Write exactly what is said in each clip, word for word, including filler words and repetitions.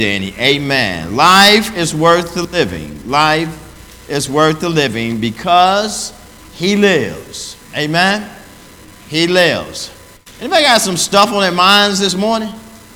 Danny. Amen. Life is worth the living. Life is worth the living because he lives. Amen. He lives. Anybody got some stuff on their minds this morning?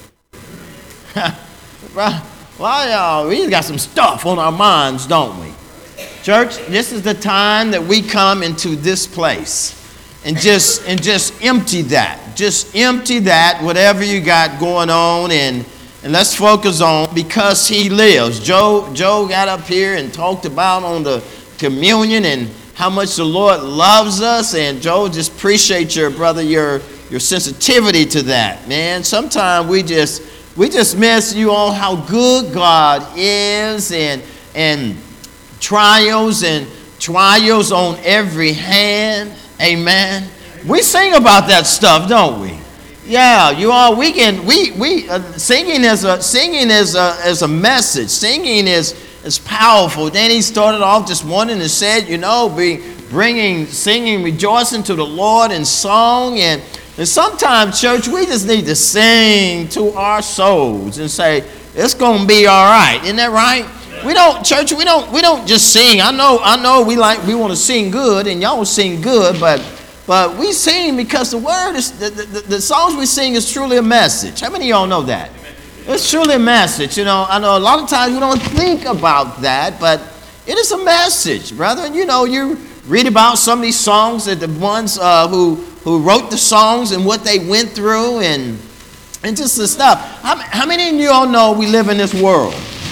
Well, y'all, we got some stuff on our minds, don't we? Church, this is the time that we come into this place and just and just empty that. Just empty that, whatever you got going on, and And let's focus on because he lives. Joe, Joe got up here and talked about on the communion and how much the Lord loves us. And Joe, just appreciate your brother, your your sensitivity to that, man. Sometimes we just we just miss you on how good God is, and and trials and trials on every hand. Amen. We sing about that stuff, don't we? Yeah, you all. We can. We we uh, singing is a singing is a is a message. Singing is is powerful. Then he started off just wanting to say, you know, be bringing singing, rejoicing to the Lord in song, and and sometimes, church, we just need to sing to our souls and say it's gonna be all right. Isn't that right? We don't, church. We don't. We don't just sing. I know. I know. We like. We want to sing good, and y'all sing good, but. But we sing because the word is, the, the, the songs we sing is truly a message. How many of y'all know that? It's truly a message. You know, I know a lot of times we don't think about that, but it is a message, brother. And you know, you read about some of these songs that the ones uh, who who wrote the songs and what they went through and and just the stuff. How, how many of you all know we live in this world?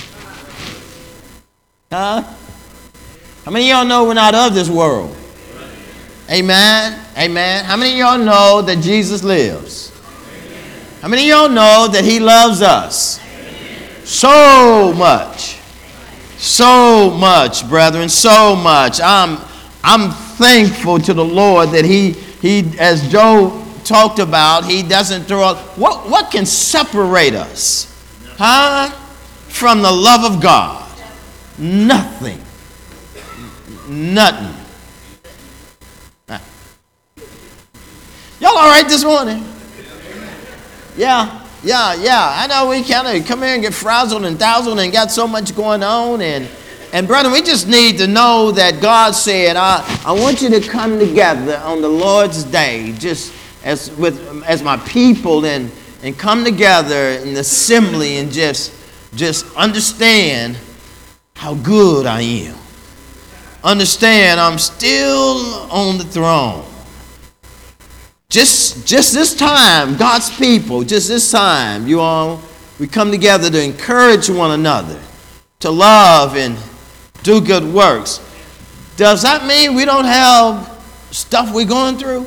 Huh? How many of y'all know we're not of this world? Amen. Amen. How many of y'all know that Jesus lives? How many of y'all know that he loves us? So much. So much, brethren. So much. I'm I'm thankful to the Lord that he he as Joe talked about, he doesn't throw out what what can separate us? Huh? From the love of God. Nothing. Nothing. Y'all all right this morning? Yeah, yeah, yeah. I know we kind of come here and get frazzled and dazzled and got so much going on. And, and brother, we just need to know that God said, I, I want you to come together on the Lord's day, just as with as my people, and, and come together in the assembly and just, just understand how good I am. Understand I'm still on the throne. Just, just this time, God's people, just this time, you all, we come together to encourage one another, to love and do good works. Does that mean we don't have stuff we're going through?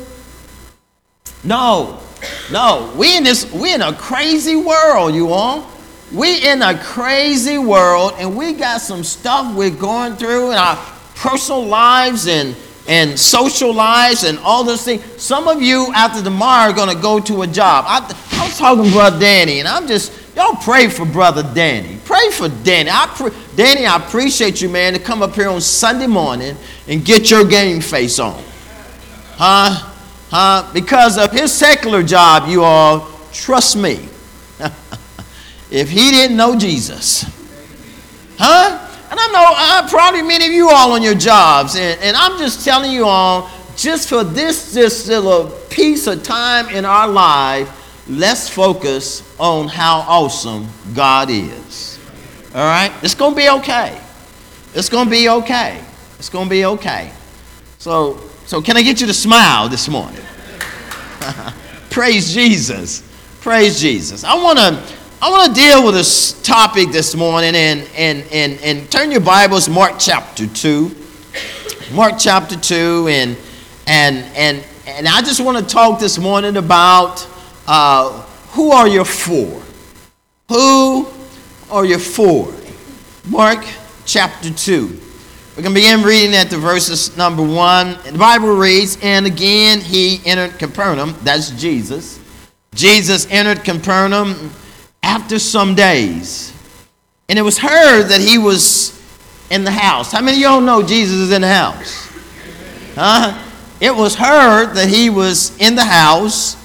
No, no. We in this, we in a crazy world, you all. We in a crazy world, and we got some stuff we're going through in our personal lives and and social lives and all those things. Some of you after tomorrow are going to go to a job. I, I was talking to Brother Danny, and I'm just, y'all pray for Brother Danny. Pray for Danny. I pre- Danny, I appreciate you, man, to come up here on Sunday morning and get your game face on. Huh? Huh? Because of his secular job, you all, trust me, if he didn't know Jesus, huh? And I know uh, probably many of you all on your jobs, and, and I'm just telling you all, just for this, this little piece of time in our life, let's focus on how awesome God is. All right? It's going to be okay. It's going to be okay. It's going to be okay. So, so can I get you to smile this morning? Praise Jesus. Praise Jesus. I want to I want to deal with this topic this morning, and, and, and, and turn your Bibles, Mark chapter two. Mark chapter two, and, and, and, and I just want to talk this morning about uh, who are you for? Who are you for? Mark chapter two. We're going to begin reading at the verses number one. The Bible reads, and again he entered Capernaum. That's Jesus. Jesus entered Capernaum after some days, and it was heard that he was in the house. How many of y'all know Jesus is in the house? Huh? It was heard that he was in the house,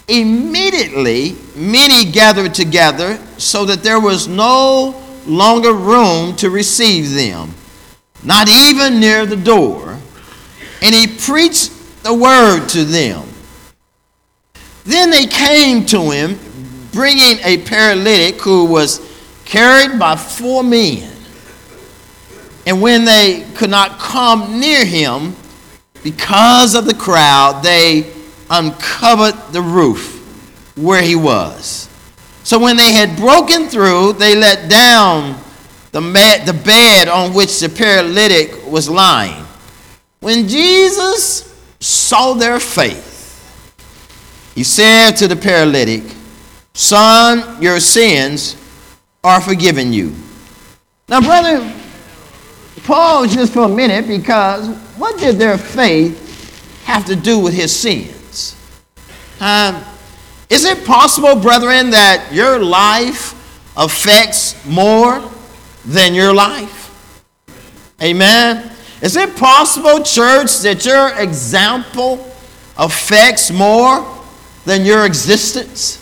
Immediately, many gathered together so that there was no longer room to receive them, not even near the door. And he preached the word to them. Then they came to him, bringing a paralytic who was carried by four men. And when they could not come near him because of the crowd, they uncovered the roof where he was. So when they had broken through, they let down the, mat, the bed on which the paralytic was lying. When Jesus saw their faith, he said to the paralytic, "Son, your sins are forgiven you." Now, brother, pause just for a minute, because what did their faith have to do with his sins? Um, is it possible, brethren, that your life affects more than your life? Amen. Is it possible, church, that your example affects more than your existence?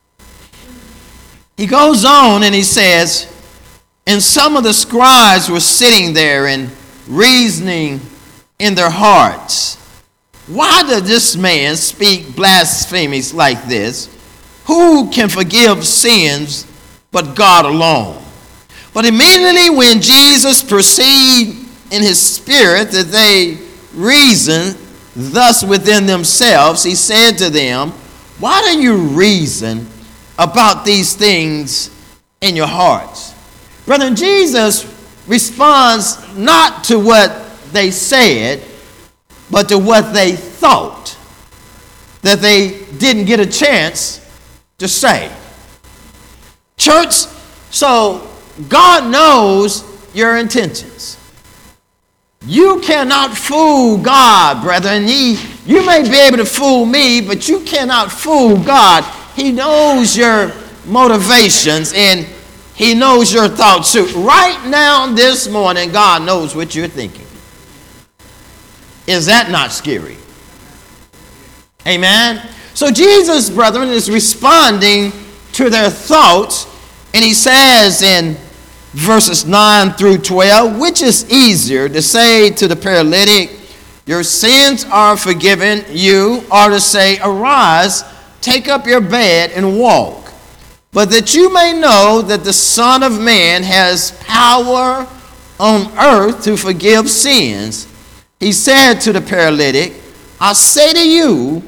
He goes on and he says, and some of the scribes were sitting there and reasoning in their hearts, "Why does this man speak blasphemies like this? Who can forgive sins but God alone?" But immediately when Jesus perceived in his spirit that they reasoned thus within themselves, he said to them, "Why do you reason about these things in your hearts?" Brethren, Jesus responds not to what they said, but to what they thought that they didn't get a chance to say. Church, so God knows your intentions. You cannot fool God, brethren. He, you may be able to fool me, but you cannot fool God. He knows your motivations and he knows your thoughts too. Right now, this morning, God knows what you're thinking. Is that not scary? Amen? So Jesus, brethren, is responding to their thoughts, and he says in verses nine through twelve, which is easier, to say to the paralytic, "Your sins are forgiven you," or to say, "Arise, take up your bed and walk"? But that you may know that the Son of Man has power on earth to forgive sins, he said to the paralytic, "I say to you,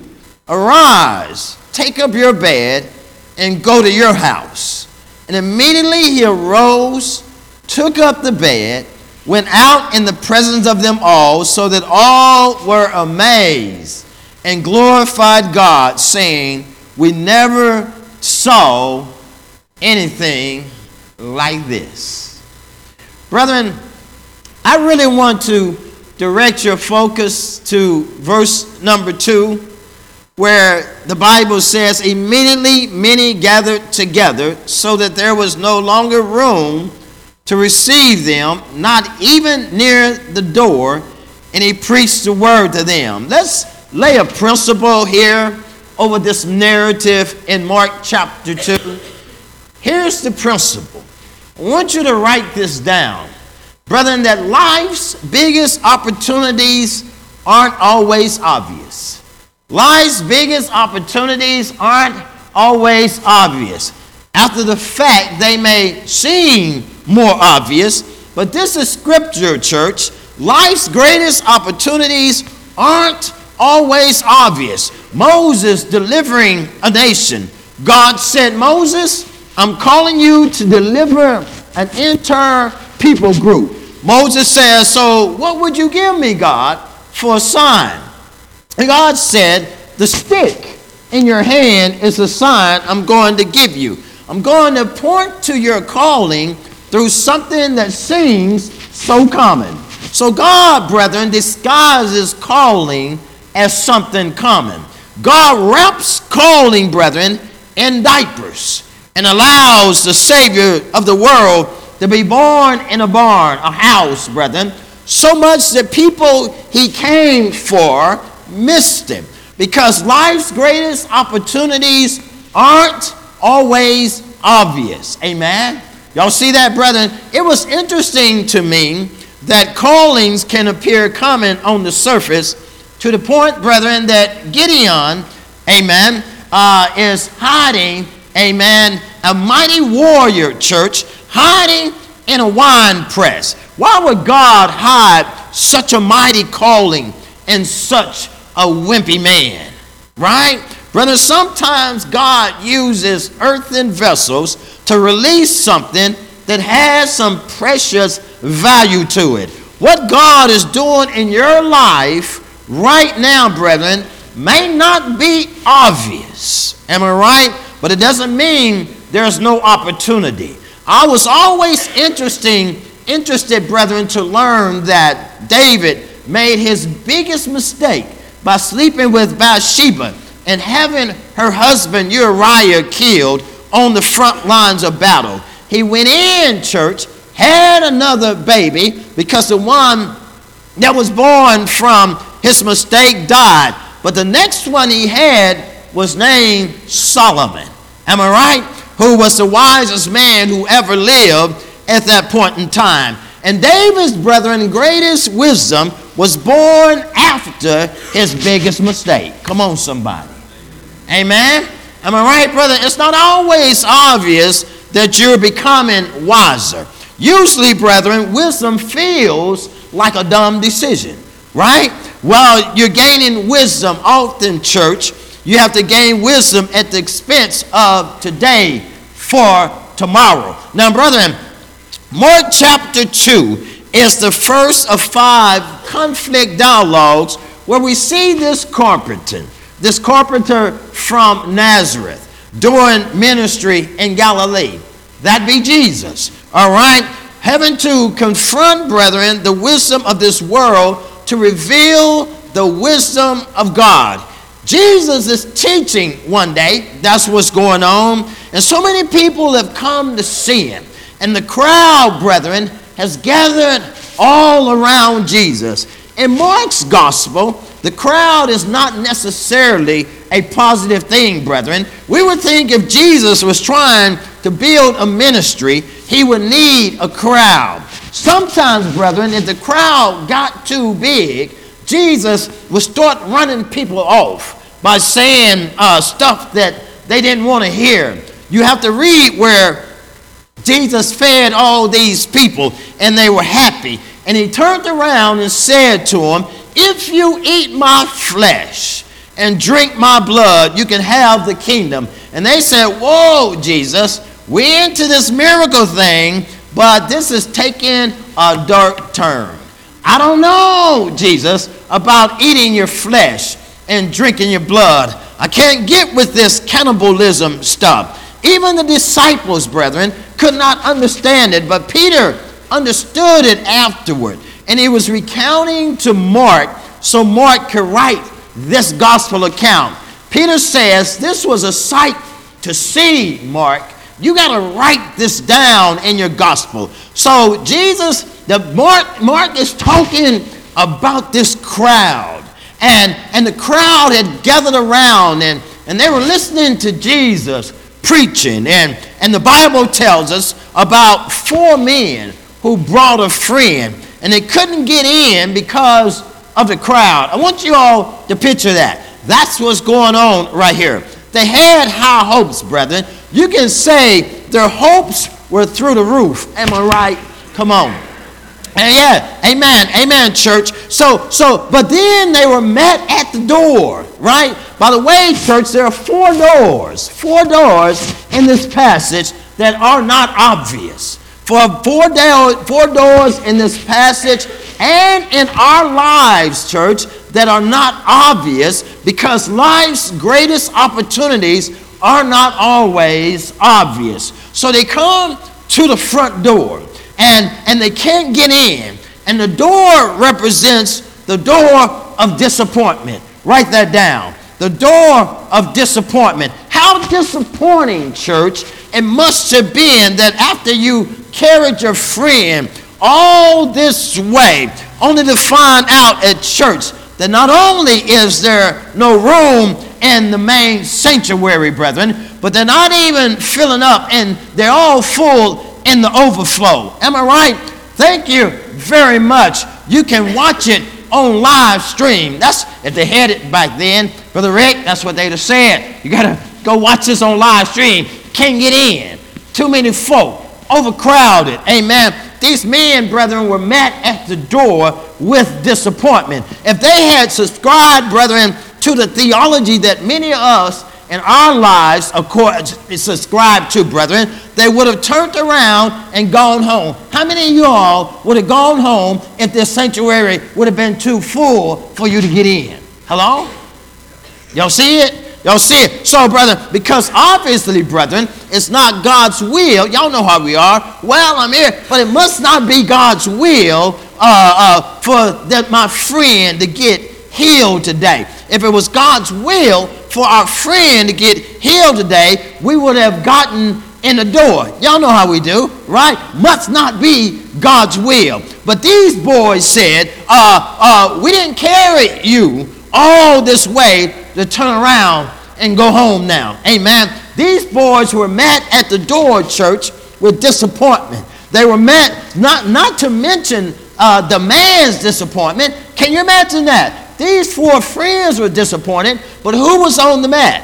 arise, take up your bed, and go to your house." And immediately he arose, took up the bed, went out in the presence of them all, so that all were amazed and glorified God, saying, "We never saw anything like this." Brethren, I really want to direct your focus to verse number two, where the Bible says, "Immediately many gathered together, so that there was no longer room to receive them, not even near the door, and he preached the word to them." Let's lay a principle here over this narrative in Mark chapter two. Here's the principle. I want you to write this down. Brethren, that life's biggest opportunities aren't always obvious. Life's biggest opportunities aren't always obvious. After the fact, they may seem more obvious, but this is scripture, church. Life's greatest opportunities aren't always obvious. Moses delivering a nation. God said, "Moses, I'm calling you to deliver an entire people group." Moses says, "So what would you give me, God, for a sign?" And God said, "The stick in your hand is the sign I'm going to give you. I'm going to point to your calling through something that seems so common." So God, brethren, disguises calling as something common. God wraps calling, brethren, in diapers and allows the Savior of the world to be born in a barn, a house, brethren, so much that people he came for missed him. because life's greatest opportunities aren't always obvious. Amen? Y'all see that, brethren? It was interesting to me that callings can appear common on the surface, to the point, brethren, that Gideon, amen, uh, is hiding, amen, a mighty warrior, church, hiding in a wine press. Why would God hide such a mighty calling in such a wimpy man? Right? Brother, sometimes God uses earthen vessels to release something that has some precious value to it. What God is doing in your life right now, brethren, may not be obvious. Am I right? But it doesn't mean there's no opportunity. I was always interesting, interested, brethren, to learn that David made his biggest mistake by sleeping with Bathsheba and having her husband Uriah killed on the front lines of battle. He went in, church, had another baby because the one that was born from his mistake died. But the next one he had was named Solomon. Am I right? Who was the wisest man who ever lived at that point in time. And David's, brethren, greatest wisdom was born after his biggest mistake. Come on, somebody. Amen? Am I right, brother? It's not always obvious that you're becoming wiser. Usually, brethren, wisdom feels like a dumb decision, right? Well, you're gaining wisdom often, church. You have to gain wisdom at the expense of today for tomorrow. Now, brethren, Mark chapter two is the first of five conflict dialogues where we see this carpenter, this carpenter from Nazareth, doing ministry in Galilee. That be Jesus, all right? Having to confront, brethren, the wisdom of this world to reveal the wisdom of God. Jesus is teaching one day. That's what's going on. And so many people have come to see him. And the crowd, brethren, has gathered all around Jesus. In Mark's gospel, the crowd is not necessarily a positive thing, brethren. We would think if Jesus was trying to build a ministry, he would need a crowd. Sometimes, brethren, if the crowd got too big, Jesus would start running people off by saying uh, stuff that they didn't want to hear. You have to read where Jesus fed all these people and they were happy. And he turned around and said to them, if you eat my flesh and drink my blood, you can have the kingdom. And they said, whoa, Jesus, we're into this miracle thing, but this is taking a dark turn. I don't know, Jesus, about eating your flesh and drinking your blood. I can't get with this cannibalism stuff. Even the disciples, brethren, could not understand it, but Peter understood it afterward. And he was recounting to Mark so Mark could write this gospel account. Peter says, this was a sight to see, Mark. You got to write this down in your gospel. So Jesus, the Mark, Mark is talking about this crowd. And, and the crowd had gathered around and, and they were listening to Jesus preaching. And, and the Bible tells us about four men who brought a friend. And they couldn't get in because of the crowd. I want you all to picture that. That's what's going on right here. They had high hopes, brethren. You can say their hopes were through the roof. Am I right? Come on. And yeah, amen, amen, church. So, so, but then they were met at the door, right? By the way, church, there are four doors, four doors in this passage that are not obvious. For four, do- four doors in this passage and in our lives, church, that are not obvious, because life's greatest opportunities are not always obvious. So they come to the front door and, and they can't get in. And the door represents the door of disappointment. Write that down. The door of disappointment. How disappointing, church, it must have been that after you carried your friend all this way, only to find out at church that not only is there no room in the main sanctuary, brethren, but they're not even filling up, and they're all full in the overflow. Am I right? Thank you very much. You can watch it on live stream. That's if they had it back then. Brother Rick, that's what they'd have said. You got to go watch this on live stream. Can't get in. Too many folk. Overcrowded. Amen. These men, brethren, were met at the door with disappointment. If they had subscribed, brethren, to the theology that many of us in our lives subscribe to, brethren, they would have turned around and gone home. How many of y'all would have gone home if this sanctuary would have been too full for you to get in? Hello? Y'all see it? Y'all see it? So, brethren, because obviously, brethren, it's not God's will. Y'all know how we are. Well, I'm here, but it must not be God's will uh, uh, for that my friend to get healed today. If it was God's will for our friend to get healed today, we would have gotten in the door. Y'all know how we do, right? Must not be God's will. But these boys said, uh, uh, we didn't carry you all this way to turn around and go home now. Amen. These boys were met at the door, church, with disappointment. They were met, not, not to mention uh, the man's disappointment. Can you imagine that? These four friends were disappointed, but who was on the mat?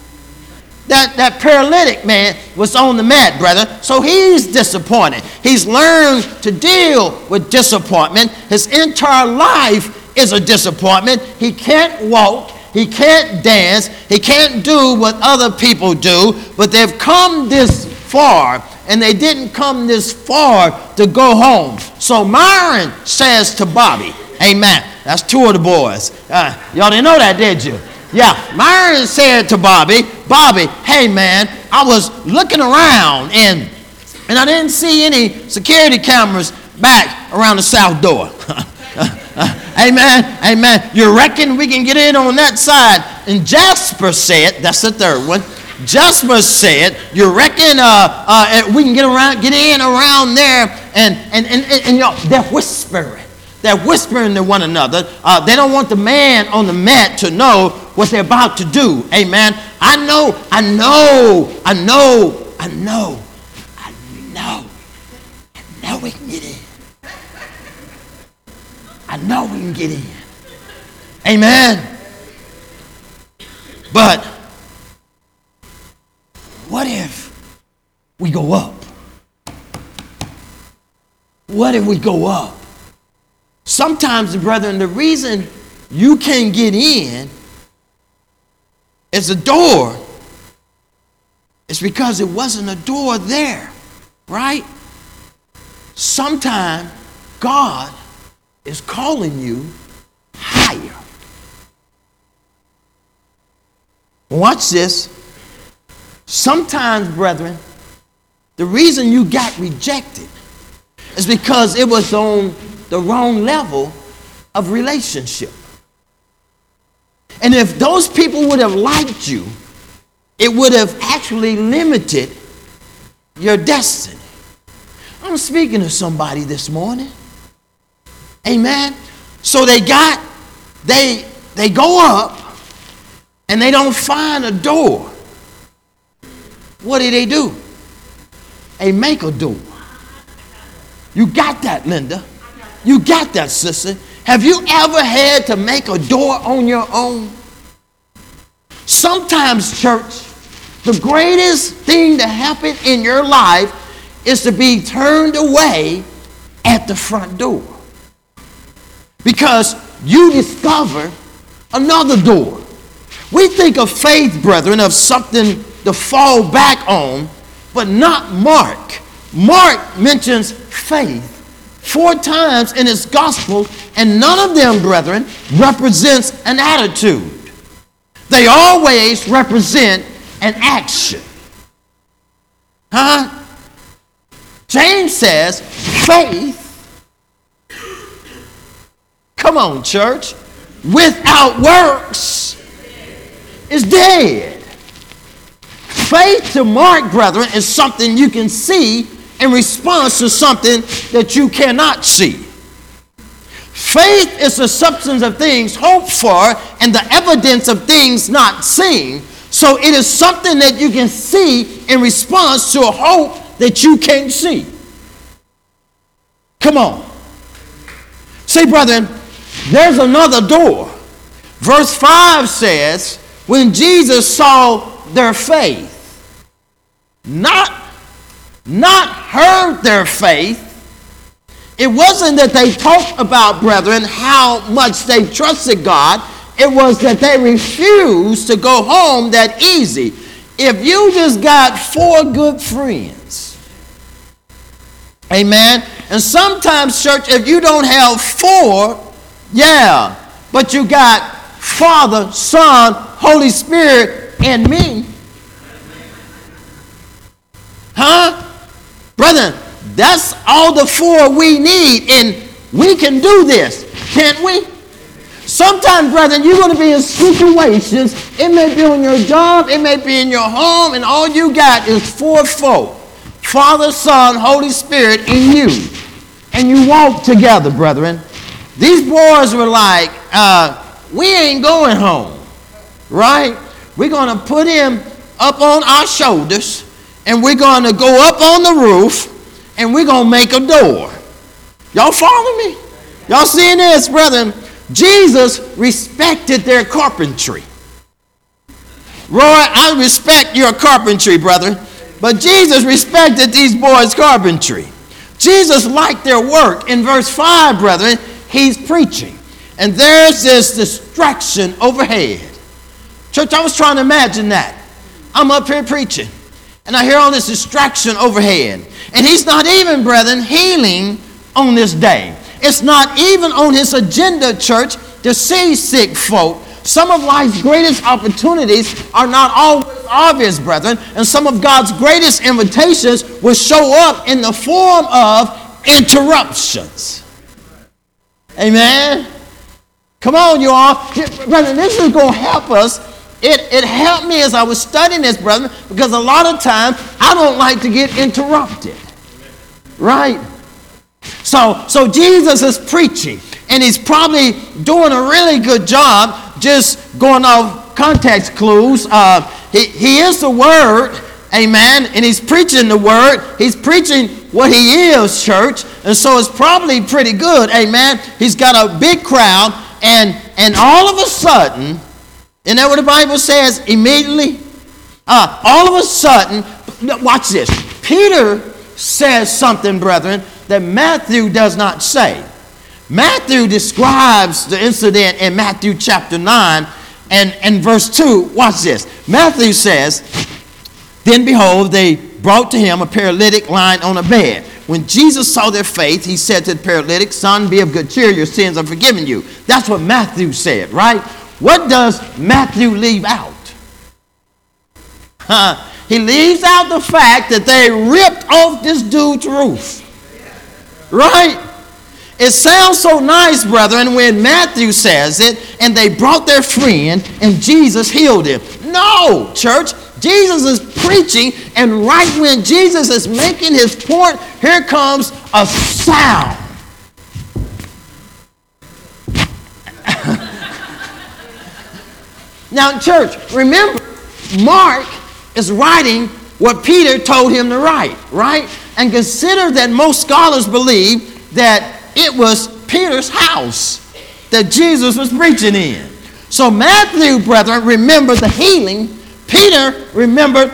That, that paralytic man was on the mat, brother. So he's disappointed. He's learned to deal with disappointment. His entire life is a disappointment. He can't walk. He can't dance. He can't do what other people do. But they've come this far, and they didn't come this far to go home. So Myron says to Bobby, amen. That's two of the boys. Uh, y'all didn't know that, did you? Yeah. Myron said to Bobby, Bobby, hey, man, I was looking around, and, and I didn't see any security cameras back around the south door. Amen. Amen. You reckon we can get in on that side? And Jasper said, that's the third one. Jasper said, you reckon uh, uh, we can get around, get in around there? And, and, and, and, and y'all, they're whispering. They're whispering to one another. Uh, they don't want the man on the mat to know what they're about to do. Amen. I know, I know, I know, I know, I know, I know we can get in. I know we can get in. Amen. But what if we go up? What if we go up? Sometimes, brethren, the reason you can't get in is a door. It's because it wasn't a door there, right? Sometimes God is calling you higher. Watch this. Sometimes, brethren, the reason you got rejected is because it was on the wrong level of relationship. And if those people would have liked you, it would have actually limited your destiny. I'm speaking to somebody this morning. Amen. So they got, they, they go up and they don't find a door. What do they do? They make a door. You got that, Linda. You got that, sister. Have you ever had to make a door on your own? Sometimes, church, the greatest thing to happen in your life is to be turned away at the front door. Because you discover another door. We think of faith, brethren, of something to fall back on, but not Mark. Mark mentions faith four times in his gospel, and none of them, brethren, represents an attitude. They always represent an action. Huh? James says faith, come on, church, without works is dead. Faith to Mark, brethren, is something you can see in response to something that you cannot see. Faith is the substance of things hoped for and the evidence of things not seen. So it is something that you can see in response to a hope that you can't see. Come on. See, brethren, there's another door. Verse five says, when Jesus saw their faith, not, not heard their faith, it wasn't that they talked about, brethren, how much they trusted God. It was that they refused to go home that easy. If you just got four good friends, amen, and sometimes, church, if you don't have four, yeah, but you got Father, Son, Holy Spirit, and me. Huh? Brethren, that's all the four we need, and we can do this, can't we? Sometimes, brethren, you're going to be in situations, it may be on your job, it may be in your home, and all you got is four folk. Father, Son, Holy Spirit, and you. And you walk together, brethren. These boys were like, uh, we ain't going home, right? We're going to put him up on our shoulders, and we're going to go up on the roof, and we're going to make a door. Y'all follow me? Y'all seeing this, brethren? Jesus respected their carpentry. Roy, I respect your carpentry, brother. But Jesus respected these boys' carpentry. Jesus liked their work. In verse five, brethren, he's preaching. And there's this distraction overhead. Church, I was trying to imagine that. I'm up here preaching. And I hear all this distraction overhead. And he's not even, brethren, healing on this day. It's not even on his agenda, church, to see sick folk. Some of life's greatest opportunities are not always obvious, brethren. And some of God's greatest invitations will show up in the form of interruptions. Amen? Come on, you all. Brethren, this is going to help us. It, it helped me as I was studying this, brethren, because a lot of times I don't like to get interrupted. Right? So, so Jesus is preaching, and he's probably doing a really good job just going off context clues. Uh, he, he is the Word, amen, and he's preaching the Word. He's preaching what he is, church, and so it's probably pretty good, amen. He's got a big crowd, and, and all of a sudden, isn't that what the Bible says? Immediately? Uh, all of a sudden, watch this. Peter says something, brethren, that Matthew does not say. Matthew describes the incident in Matthew chapter nine and, and verse two. Watch this. Matthew says, then behold, they brought to him a paralytic lying on a bed. When Jesus saw their faith, he said to the paralytic, son, be of good cheer, your sins are forgiven you. That's what Matthew said, right? What does Matthew leave out? Huh? He leaves out the fact that they ripped off this dude's roof. Right? It sounds so nice, brethren, when Matthew says it, and they brought their friend, and Jesus healed him. No, church. Jesus is preaching, and right when Jesus is making his point, here comes a sound. Now, church, remember, Mark is writing what Peter told him to write, right? And consider that most scholars believe that it was Peter's house that Jesus was preaching in. So Matthew, brethren, remembered the healing. Peter remembered,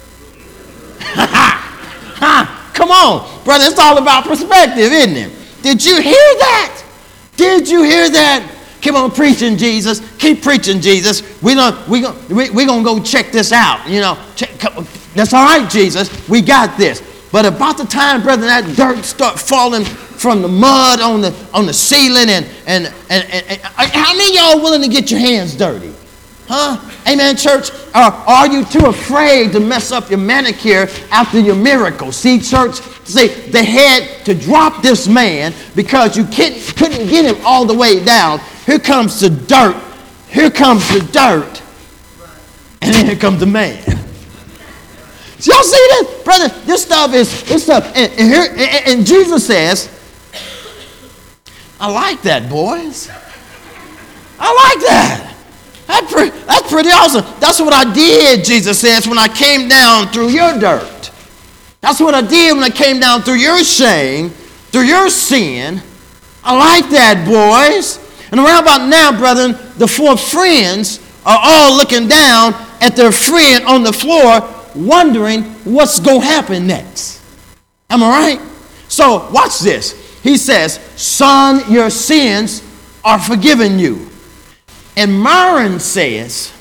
come on, brother, it's all about perspective, isn't it? Did you hear that? Did you hear that? Keep on preaching, Jesus. Keep preaching, Jesus. We're gonna, we gonna, we, we're gonna go check this out. You know, check, that's all right, Jesus. We got this. But about the time, brethren, that dirt start falling from the mud on the on the ceiling, and and and, and, and how many of y'all willing to get your hands dirty? Huh? Amen, church? Or are you too afraid to mess up your manicure after your miracle? See, church, see, they had to drop this man because you couldn't, couldn't get him all the way down. Here comes the dirt. Here comes the dirt. And then here comes the man. So y'all see this? Brother, this stuff is, this stuff, and, and, here, and, and Jesus says, I like that, boys. I like that. That's pretty, that's pretty awesome. That's what I did, Jesus says, when I came down through your dirt. That's what I did when I came down through your shame, through your sin. I like that, boys. And around about now, brethren, the four friends are all looking down at their friend on the floor, wondering what's going to happen next. Am I right? So watch this. He says, son, your sins are forgiven you. And Myron says,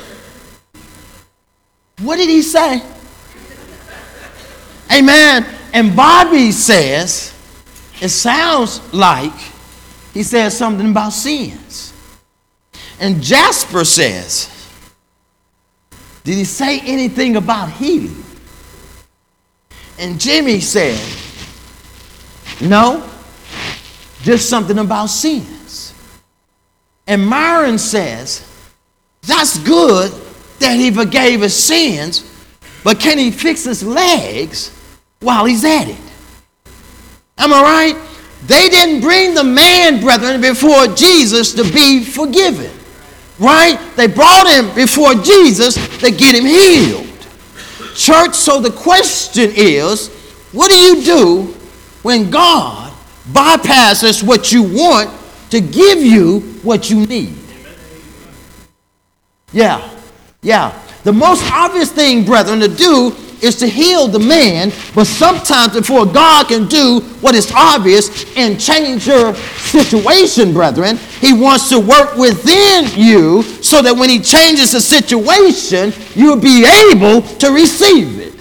what did he say? Amen. And Bobby says, it sounds like he says something about sins. And Jasper says, did he say anything about healing? And Jimmy said, no, just something about sins. And Myron says, that's good that he forgave his sins, but can he fix his legs while he's at it? Am I right? They didn't bring the man, brethren, before Jesus to be forgiven. Right? They brought him before Jesus to get him healed. Church, so the question is, what do you do when God bypasses what you want to give you what you need? Yeah, yeah. The most obvious thing, brethren, to do is to heal the man, but sometimes before God can do what is obvious and change your situation, brethren, he wants to work within you so that when he changes the situation, you'll be able to receive it.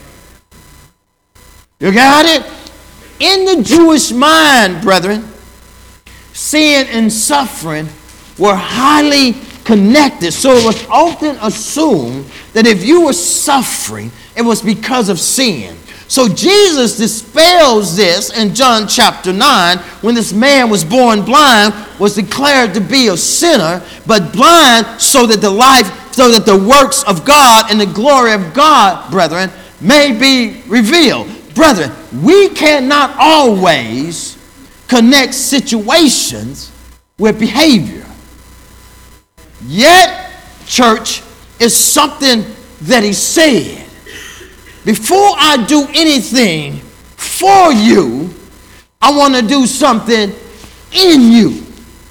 You got it? In the Jewish mind, brethren, sin and suffering were highly connected. So it was often assumed that if you were suffering, it was because of sin. So Jesus dispels this in John chapter nine when this man was born blind, was declared to be a sinner, but blind so that the life, so that the works of God and the glory of God, brethren, may be revealed. Brethren, we cannot always connect situations with behavior. Yet, church, is something that he said. Before I do anything for you, I want to do something in you.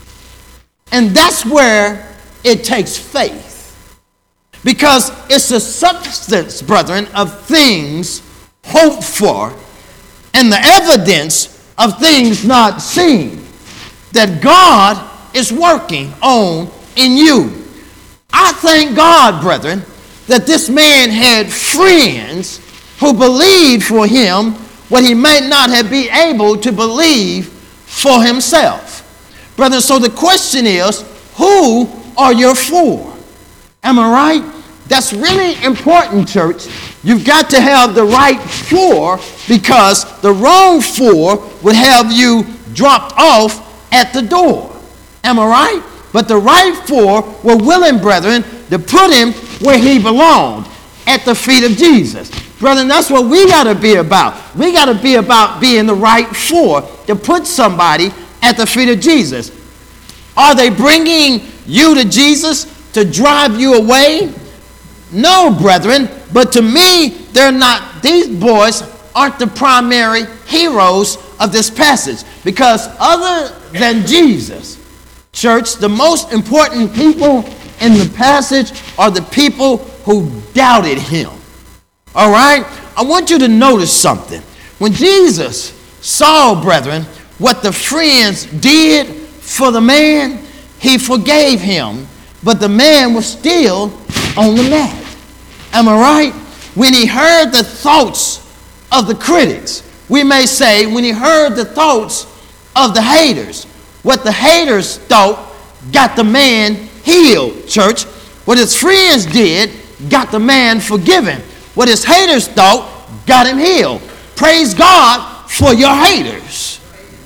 And that's where it takes faith. Because it's a substance, brethren, of things hoped for and the evidence of things not seen that God is working on in you. I thank God, brethren, that this man had friends who believed for him what he might not have been able to believe for himself. Brethren, so the question is, who are you for? Am I right? That's really important, church. You've got to have the right for, because the wrong for would have you dropped off at the door. Am I right? But the right for were willing, brethren, to put him where he belonged, at the feet of Jesus. Brethren, that's what we got to be about. We got to be about being the right for, to put somebody at the feet of Jesus. Are they bringing you to Jesus to drive you away? No, brethren, but to me, they're not, these boys aren't the primary heroes of this passage, because other than Jesus, church, the most important people in the passage are the people who doubted him. All right? I want you to notice something. When Jesus saw, brethren, what the friends did for the man, he forgave him, but the man was still on the mat. Am I right? When he heard the thoughts of the critics, we may say, when he heard the thoughts of the haters, what the haters thought got the man healed, church. What his friends did got the man forgiven. What his haters thought got him healed. Praise God for your haters.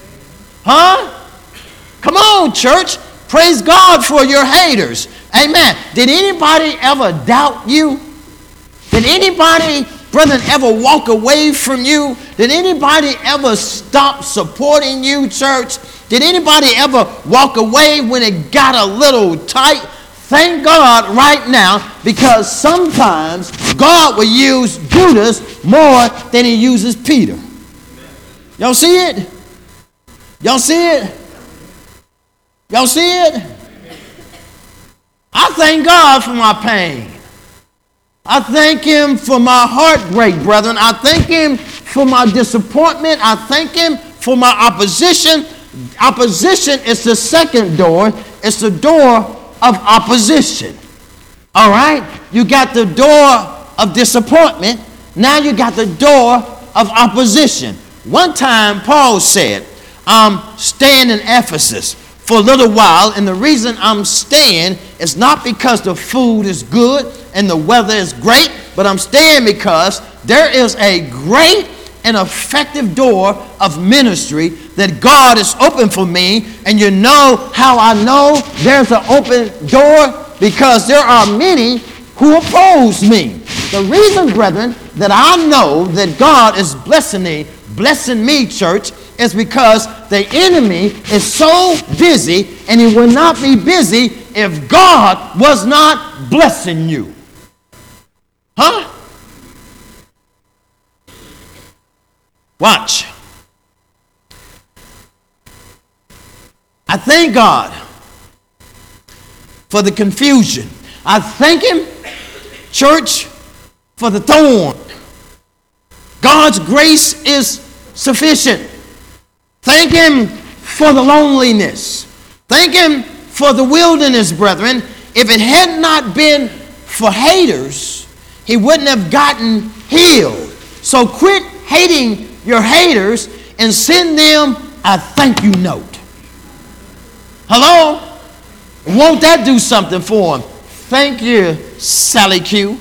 Huh? Come on, church. Praise God for your haters. Amen. Did anybody ever doubt you? Did anybody, brethren, ever walk away from you? Did anybody ever stop supporting you, church? Did anybody ever walk away when it got a little tight? Thank God right now, because sometimes God will use Judas more than he uses Peter. Y'all see it? Y'all see it? Y'all see it? I thank God for my pain. I thank him for my heartbreak, brethren. I thank him for my disappointment. I thank him for my opposition. Opposition is the second door. It's the door of opposition. All right? You got the door of disappointment. Now you got the door of opposition. One time Paul said, I'm staying in Ephesus for a little while, and the reason I'm staying is not because the food is good and the weather is great, but I'm staying because there is a great and effective door of ministry that God has opened for me. And you know how I know there's an open door? Because there are many who oppose me. The reason, brethren, that I know that God is blessing me, blessing me, church, is because the enemy is so busy, and he will not be busy if God was not blessing you. Huh? Watch. I thank God for the confusion. I thank him, church, for the thorn. God's grace is sufficient. Thank him for the loneliness. Thank him for the wilderness, brethren. If it had not been for haters, he wouldn't have gotten healed. So quit hating your haters and send them a thank you note. Hello? Won't that do something for them? Thank you, Sally Q.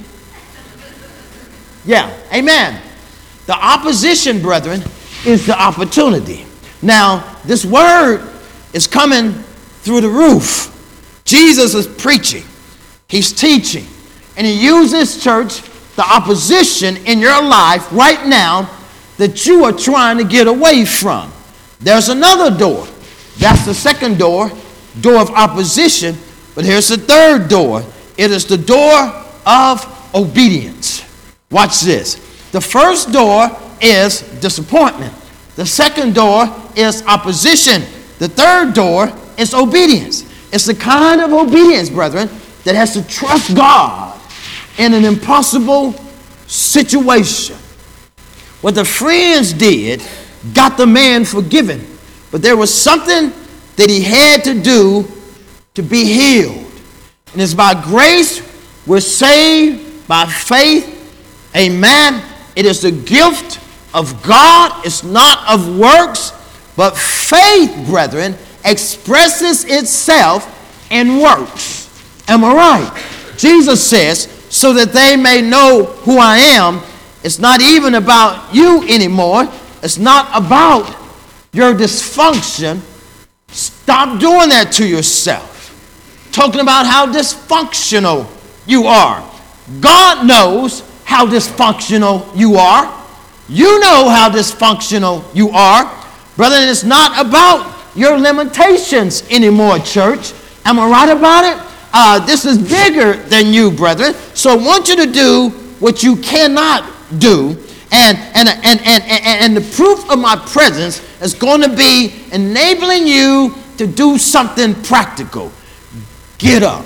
Yeah, amen. The opposition, brethren, is the opportunity. Now, this word is coming through the roof. Jesus is preaching. He's teaching. And he uses, church, the opposition in your life right now that you are trying to get away from. There's another door. That's the second door, door of opposition. But here's the third door. It is the door of obedience. Watch this. The first door is disappointment. The second door is opposition. The third door is obedience. It's the kind of obedience, brethren, that has to trust God in an impossible situation. What the friends did got the man forgiven, but there was something that he had to do to be healed. And it's by grace we're saved by faith. Amen. It is the gift of God. It's not of works, but faith, brethren, expresses itself in works. Am I right? Jesus says, so that they may know who I am. It's not even about you anymore. It's not about your dysfunction. Stop doing that to yourself. Talking about how dysfunctional you are. God knows how dysfunctional you are. You know how dysfunctional you are. Brother, it's not about your limitations anymore, church. Am I right about it? Uh, this is bigger than you, brethren. So I want you to do what you cannot do. And, and, and, and, and, and the proof of my presence is going to be enabling you to do something practical. Get up.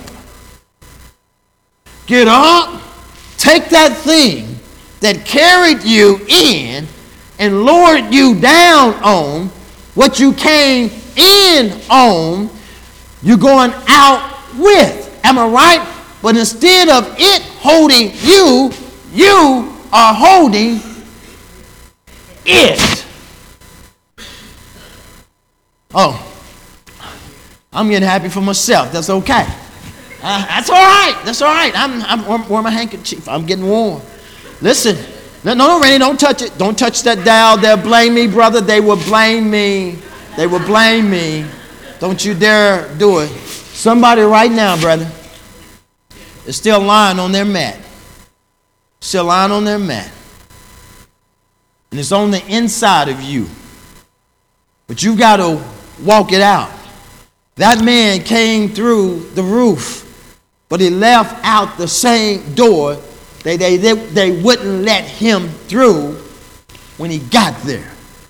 Get up. Take that thing that carried you in and lowered you down on what you came in on, you're going out with. Am I right? But instead of it holding you, you are holding it. Oh, I'm getting happy for myself. That's okay. Uh, that's all right. That's all right. I'm, I'm wearing my handkerchief. I'm getting warm. Listen. No, no, Randy, don't touch it. Don't touch that dial. They'll blame me, brother. They will blame me. They will blame me. Don't you dare do it. Somebody right now, brother, is still lying on their mat. Still lying on their mat. And it's on the inside of you. But you've got to walk it out. That man came through the roof, but he left out the same door. They, they, they, they wouldn't let him through when he got there.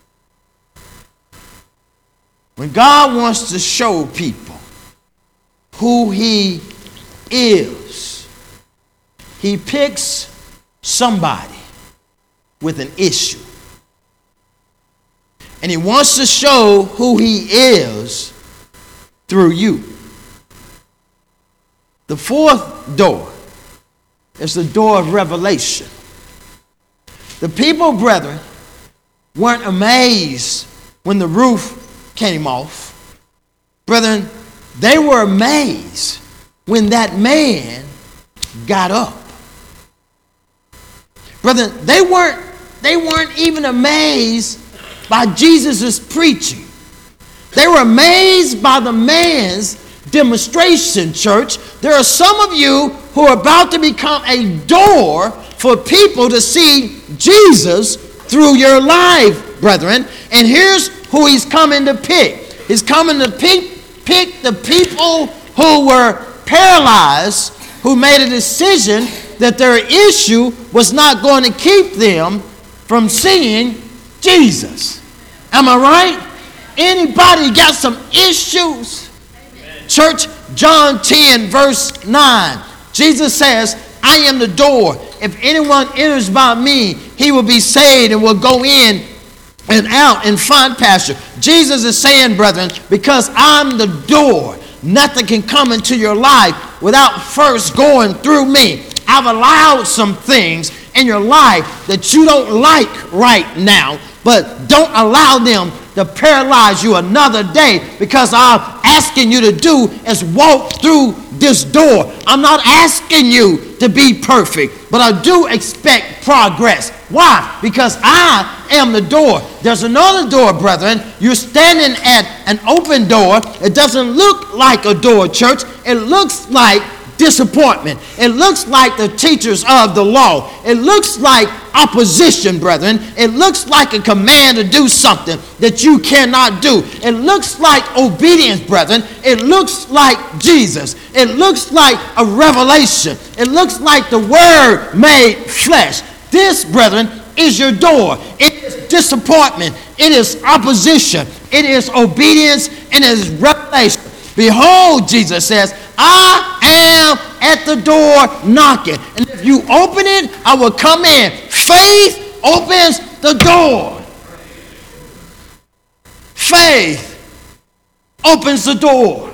When God wants to show people who he is, he picks somebody with an issue. And he wants to show who he is through you. The fourth door is the door of revelation. The people, brethren, weren't amazed when the roof came off. Brethren, they were amazed when that man got up. Brethren, they weren't, they weren't even amazed by Jesus' preaching. They were amazed by the man's demonstration, church. There are some of you who are about to become a door for people to see Jesus through your life, brethren. And here's who he's coming to pick. He's coming to pick, pick the people who were paralyzed, who made a decision that their issue was not going to keep them from seeing Jesus. Am I right? Anybody got some issues? Amen. Church, John ten, verse nine. Jesus says, I am the door. If anyone enters by me, he will be saved and will go in and out and find pasture. Jesus is saying, brethren, because I'm the door, nothing can come into your life without first going through me. I've allowed some things in your life that you don't like right now, but don't allow them to paralyze you another day, because I'm asking you to do is walk through this door. I'm not asking you to be perfect, but I do expect progress. Why? Because I am the door. There's another door, brethren. You're standing at an open door. It doesn't look like a door, church. It looks like disappointment. It looks like the teachers of the law. It looks like opposition, brethren. It looks like a command to do something that you cannot do. It looks like obedience, brethren. It looks like Jesus. It looks like a revelation. It looks like the Word made flesh. This, brethren, is your door. It is disappointment. It is opposition. It is obedience. And it is revelation. Behold, Jesus says, I am at the door knocking. And if you open it, I will come in. Faith opens the door. Faith opens the door.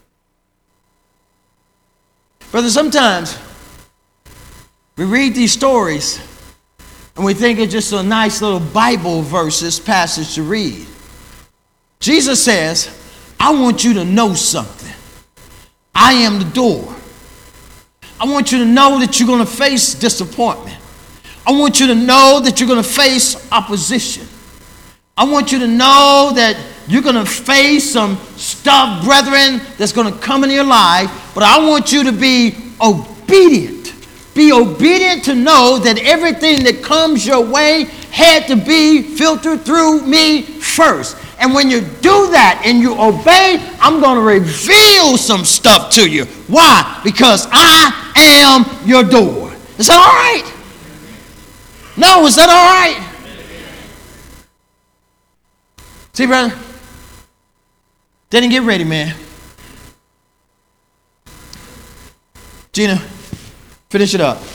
Brother, sometimes we read these stories and we think it's just a nice little Bible verses passage to read. Jesus says, I want you to know something. I am the door. I want you to know that you're going to face disappointment. I want you to know that you're going to face opposition. I want you to know that you're going to face some stuff, brethren, that's going to come in your life, but I want you to be obedient. Be obedient to know that everything that comes your way had to be filtered through me first. And when you do that and you obey, I'm going to reveal some stuff to you. Why? Because I am your door. Is that all right? No, is that all right? See, brother? Didn't get ready, man. Gina, finish it up.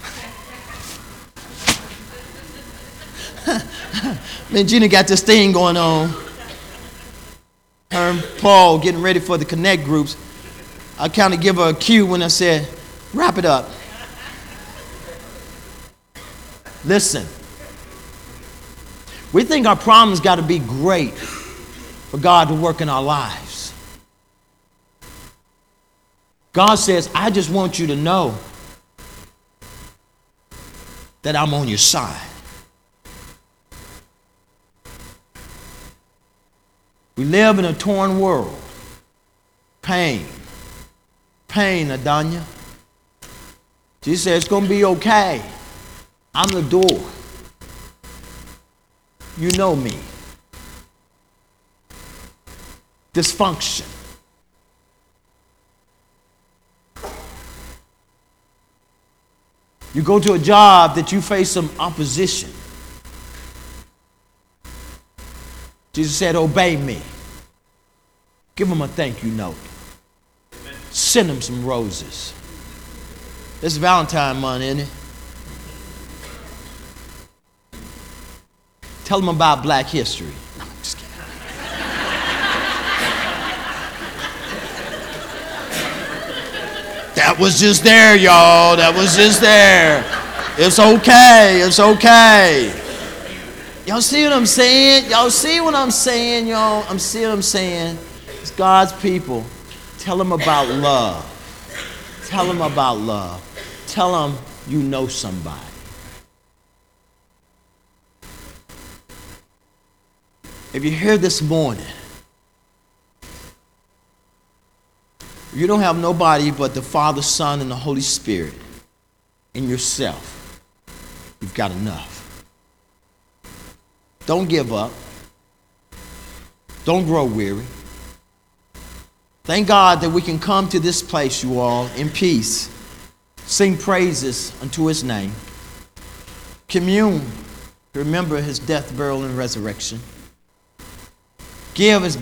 Man, Gina got this thing going on. Her and Paul getting ready for the Connect groups. I kind of give her a cue when I said, wrap it up. Listen. We think our problems got to be great for God to work in our lives. God says, I just want you to know that I'm on your side. We live in a torn world. Pain. Pain, Adanya. Jesus said, it's going to be okay. I'm the door. You know me. dysfunction. You go to a job that you face some opposition. Jesus said, obey me. Give them a thank you note. Send them some roses. It's Valentine month, isn't it? Tell them about Black history. No, I'm just kidding. That was just there, y'all. That was just there. It's okay. It's okay. Y'all see what I'm saying? Y'all see what I'm saying, y'all? I'm see what I'm saying. It's God's people. Tell them about love. Tell them about love. Tell them you know somebody. If you're here this morning, you don't have nobody but the Father, Son, and the Holy Spirit in yourself. You've got enough. Don't give up. Don't grow weary. Thank God that we can come to this place, you all, in peace. Sing praises unto his name. Commune. Remember his death, burial, and resurrection. Give as